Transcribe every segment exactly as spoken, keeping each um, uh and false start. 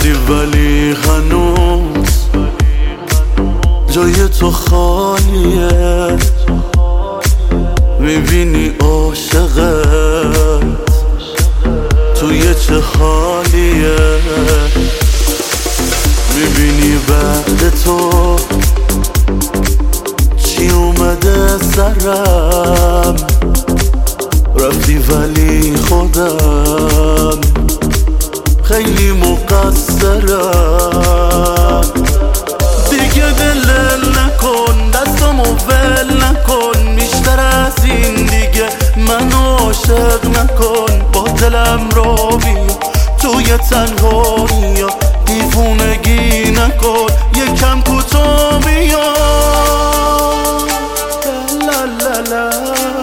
نیستی ولی هنوز جای تو خالیه، میبینی عاشقت توی چه حالیه، میبینی بعد تو چی اومده سرم، رفتی ولی خودم خیلی مقصرم. دیگه دل نکن، دستمو ول نکن، بیشتر از این دیگه منو عاشق نکن. با دلم رو بیا توی تنهایی، دیوونگی نکن، یکم کوتاه بیا. لا لا لا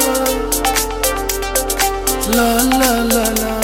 لا لا لا لا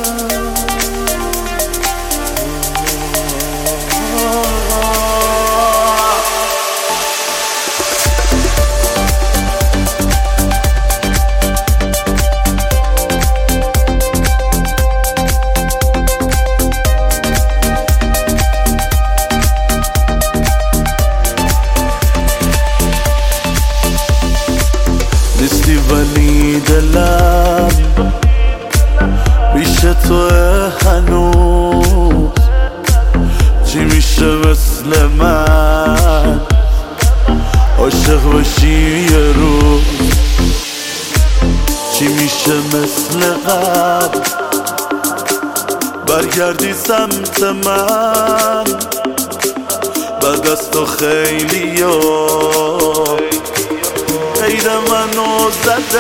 نیستی ولی دلم پیش تو هنوز، چی میشه مثل من عاشق باشی یه روز، چی میشه مثل قبل برگردی سمت من بعد از تو خیلی ها غیر منو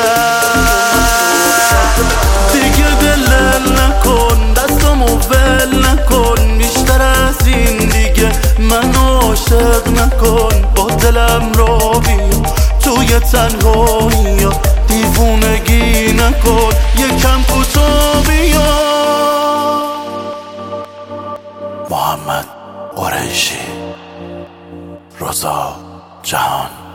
زدن. دیگه دل نکن، دستمو ول نکن، بیشتر از این دیگه منو عاشق نکن. با دلم رو بیا توی تنهایی، دیوونگی نکن، یکم کوتاه بیا. محمد قریشی، رضا جهان.